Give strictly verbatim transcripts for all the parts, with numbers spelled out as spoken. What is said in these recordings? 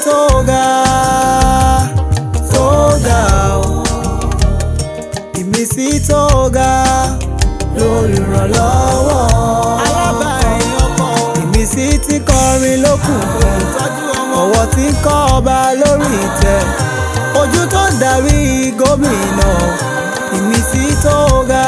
tó ga tó ga o, ìmísí tó ga lolùrànlọ́wọ́ alábàárìn ọkọ, ìmísí tí kọrin lókùn, ọwọ́ tí ń kọ́ ọba lórí ìtẹ́, ojú tó ń darí gómìnà, ìmísí tó ga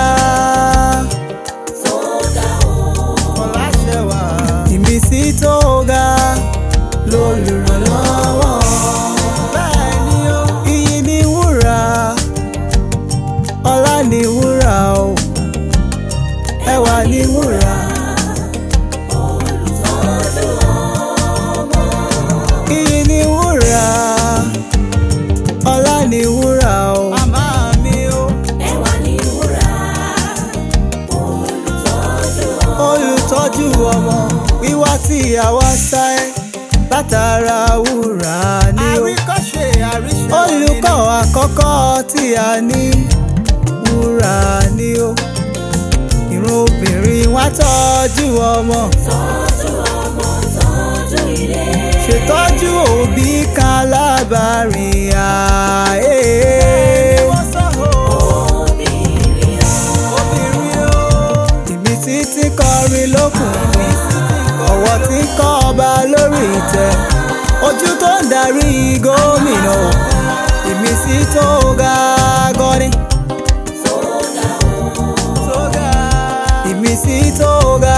Ọláṣẹwà, ìmísí tó ga lolùrànlọ́wọ́. Bẹ́ẹ̀ ni ó, iyì ni wúrà, ọlá ni wúrà o, ẹwà ni wúrà. Iyì ni wúrà, ọlá ni wúrà o, màmá mi o, ẹwà ni wúrà, olùtọ́jú ọmọ. olùtọ́jú ọmọ, wíwá tí àwa sá ẹ látara wúrà ni o, àríkọ́ṣe àríṣe, olùkọ́ àkọ́kọ́ tí a ní wúrà ni o, ìran obìnrin wá tọ́jú ọmọ, Tọ́jú ọmọ, tọ́jú ilé. ṣètọ́jú òbí kan lábàárìn ààyè. Obìnrin o, Ìmísí tí kọrin lókùn, ọwọ́ tí ń kọ́ ọba lórí ìtẹ́, ojú tó ń darí gómìnà, ìmísí tó ga gan ni. Tó ga, ìmísí tó ga.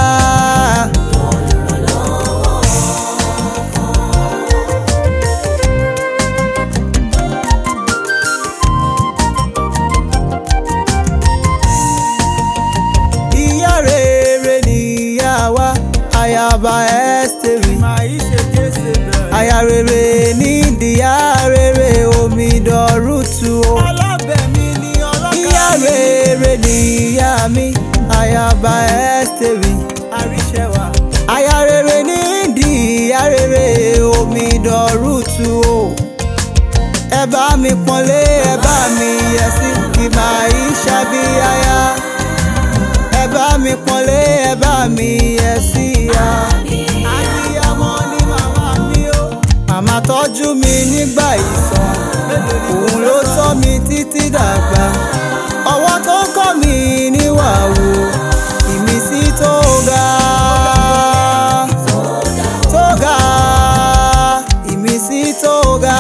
Ìyá rere ni ìyá wa, ayaba Ẹ́sítérì. Aya rere ní ìdíyà rere, Omidan Rúùtù o. Ìyá rere ni ìyá mi, ayaba Ẹ́sítérì. Aya rere ní ìdíyà rere, Omidan Rúùtù o. Ẹ bá mi pọ́nlé, ẹ bá mi yẹ̀ sí, kí máa yí ṣàbíyáyá. Ẹ bá mi pọ́nlé, ẹ bá mi yẹ̀ sí ya. Abiyamọ ni màmá mi o. Màmá tọ́jú mi nígbà ìsàn, òun ló tọ́ mi títí dàgbà. Ọwọ́ tó kọ́ mi níwà wò, ìmísí tó ga. Tó ga, ìmísí tó ga.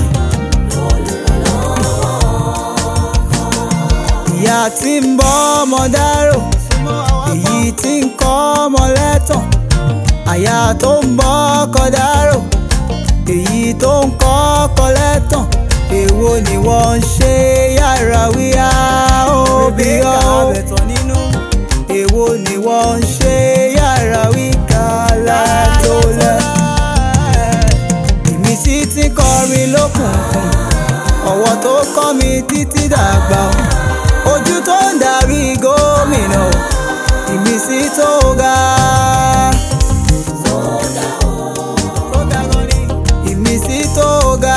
Ìyá tí ń bọ́ ọmọ dárò, èyí tí ń kọ́ ọmọ lẹ́tàn, àyà tó ń bọ́ ọkọ dárò, èyí tó ń kọ́ ọkọ lẹ́tàn, èwo ni wọ́n ń ṣe yàrá wíyá òbí ọ́, èwo ni wọ́n ń ṣe yàrá wíkà látọlẹ̀. Ìmísí tí kọrin lókùnkùn, ọwọ́ tó kọ́ mi títí dàgbà, ojú tó ń darí gómìnà, ìmísí tó ga. Ìmísí tó ga.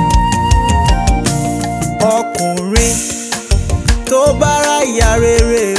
Ọkùnrin tó bá ráyà rere